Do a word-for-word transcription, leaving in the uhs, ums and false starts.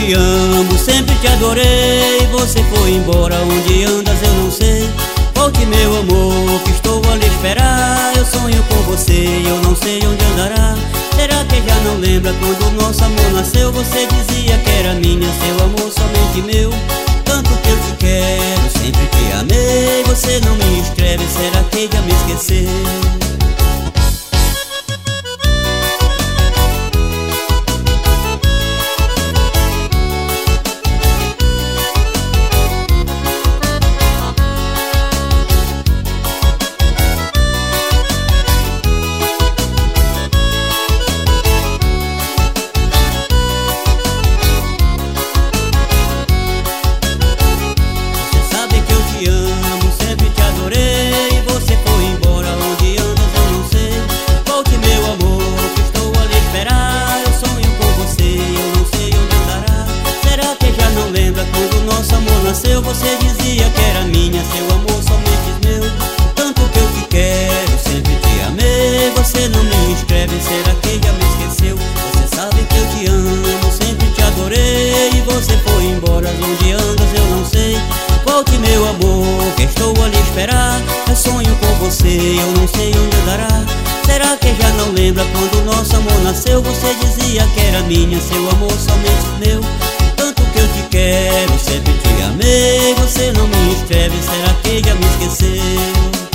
te amo, sempre te adorei. Você foi embora, onde andas eu não sei. Volte meu amor, que estou a lhe esperar. Eu sonho com você, eu não sei onde andará. Será que já não lembra quando nosso amor nasceu? Você dizia que era minha, seu amor somente meu. Tanto que eu te quero, sempre te amei. Você não me escreve, será que já me esqueceu? Você dizia que era minha, seu amor somente meu. Tanto que eu te quero, sempre te amei. Você não me escreve, será que já me esqueceu? Você sabe que eu te amo, sempre te adorei. E você foi embora, onde andas eu não sei. Volte meu amor, que estou a lhe esperar. Eu sonho com você, eu não sei onde andará. Será que já não lembra quando nosso amor nasceu? Você dizia que era minha, seu amor somente meu. Tanto que eu te quero, sempre te amei. Você não me escreve, será que já me esqueceu?